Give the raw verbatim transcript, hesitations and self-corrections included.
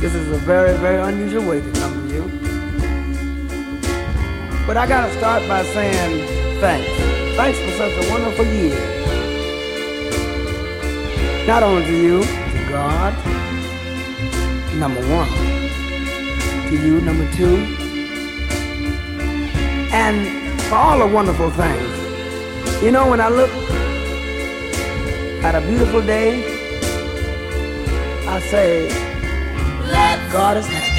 This is a very, very unusual way to come to you. But I gotta start by saying thanks. Thanks for such a wonderful year. Not only to you, to God, number one. To you, number two. And for all the wonderful things. You know, when I look at a beautiful day, I say, God is happy.